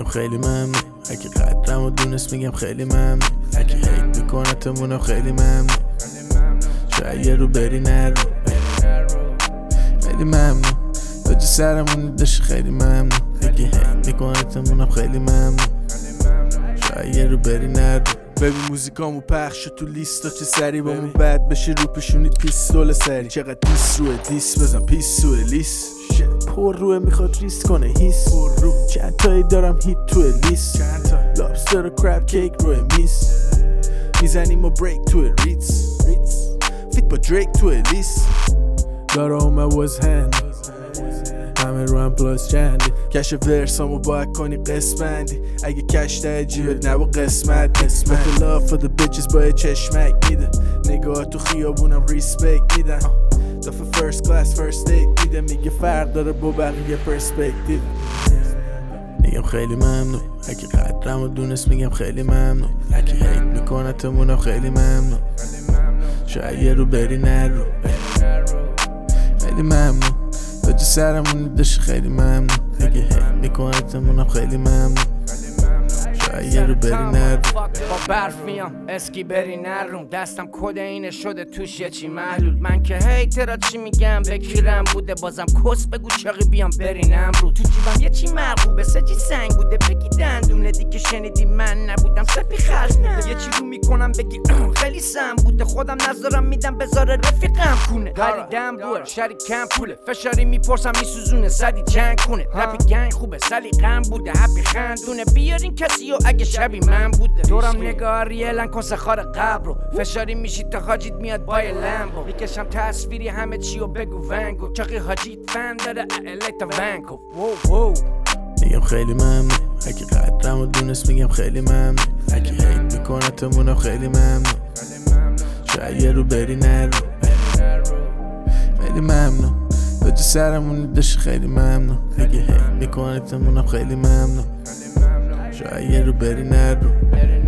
میگم خیلی ممنون اگه قدرم و دونست میگم خیلی ممنون اگه هیت میکنتمونم خیلی ممنون شاید یه رو بری نرو خیلی ممنون تاج سرمون داشت خیلی ممنون اگه هیت میکنتمونم خیلی ممنون شاید یه رو بری نرو ببین موزیکامو پخش تو لیستا چه سری با مون بد بشه رو پیشونیت پیستول سری چقدر دیس روه دیس بزن پیس روه لیس پر روه میخواد ریس کنه هیس چند تایی دارم هیت توی لیست لابستر و کراب کیک روی میز میزنیم و بریک توی ریتس فیت با دریک توی لیست داره اومه وز هند همه رو هم پلاس چندی کش ورسامو باید کنی قسمندی اگه کش ده جیبت نبا قسمت love for the bitches با چشمک میده نگاه تو خیابونم ریسپیکت میدن دفعه فرست کلاس فرست دیت میده میگه فرق داره با بقیه پرسپکتیو میگم خیلی ممنون اگه قدرم و دونست میگم خیلی ممنون اگه هیت میکنتمونم خیلی ممنون شاید یه رو بری نرو خیلی ممنون تاج سرمون داشت خیلی ممنون اگه هیت میکنتمونم خیلی ممنون شاید یه رو بری نرو با برف میام اسکی بری نروم دستم کد اینه شده توش یه چی محلول من که هیترا چی میگم بکیرم بوده بازم کس بگو چاقی بیام برینم رو تو جیبم یه چی مرغوبه سجی سنگ بوده بگی دندونه دیگه شنیدی من نبودم سپی خرج یه چی رو میکنم بگی خیلی سم بوده خودم نظرم میدم بذاره رفیقم کونه خریدم بور شریکم پوله فشاری میپرسم میسوزونه سدی جنگ کنه رپی گنگ خوبه سلیقم بوده هپی خندونه بیارین کسی و اگه شبی من بوده دورم نگاه ریلن کن سخار قبر رو فشاری میشید تا حاجیت میاد بای لمبو میکشم تصویری همه چی و بگو ونگو چاقی حاجیت فن داره الیتا ونکو وو میگم خیلی ممنون اگه قدرم و دونست میگم خیلی ممنون اگه هیت میکنتمونم خیلی ممنون شاید یه رو بری نرو خیلی ممنون تاج سرمون داشت خیلی ممنون اگه هیت میکنتمونم خیلی ممنون شاید یه رو بری نرو